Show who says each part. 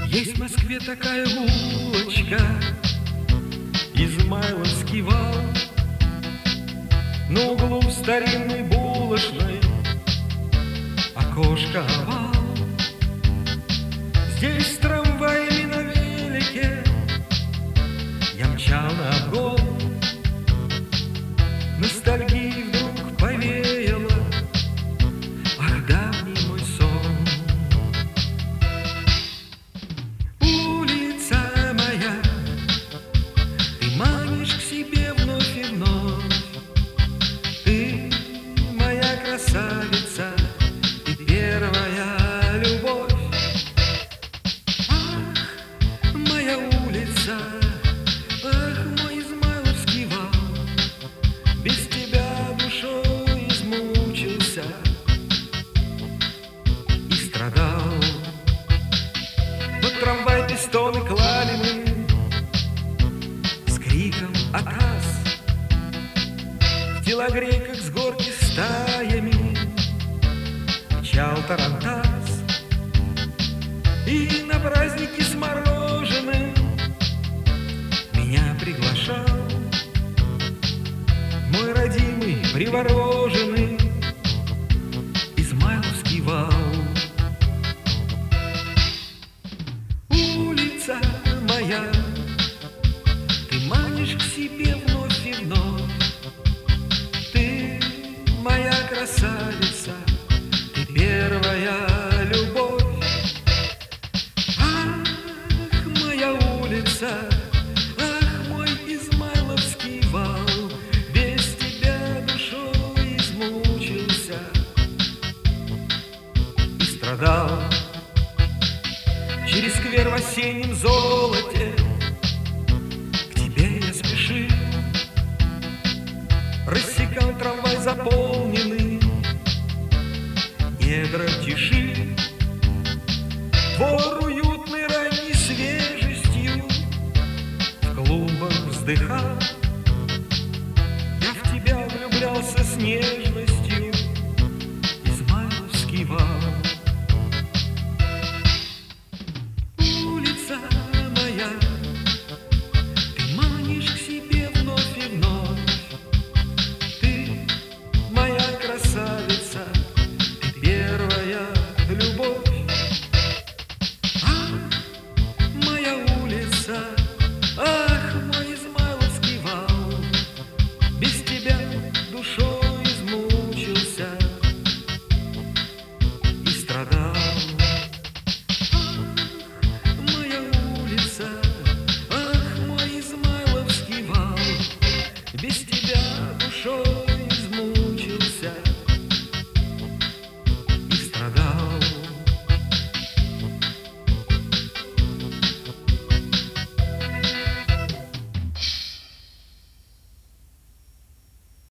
Speaker 1: Есть в Москве такая улочка, Измайловский вал, на углу старинной булочной окошко овал. Здесь с трамваями на велике я мчал на обгон. Ностальгии вдруг повеяло, ах, давний мой сон. Улица моя, ты манишь к себе вновь и вновь. Ты моя красавица, ты первая любовь. Ах, моя улица, ах, мой измайловский вал, без тебя душой измучился и страдал. Под трамвай пистоны клали мы с криком «Атас!». В телогрейках с горки стаями мчал тарантас. И на праздники с мороженым меня приглашал мой родимый, привороженный Измайловский вал. Улица моя, ты манишь к себе вновь и вновь. Ты моя красавица, ты первая любовь. Ах, моя улица, ах, мой измайловский вал, без тебя душой измучился и страдал. Через сквер в осеннем золоте к тебе я спешил, рассекал трамвай заполненный недром тиши. Двор уютной ранней свежестью в клубах вздыхал. Я в тебя влюблялся с нежностью, Измайловский вал. Улица моя, ты манишь к себе вновь и вновь. Ты моя красавица, ты первая любовь. Ах, моя улица,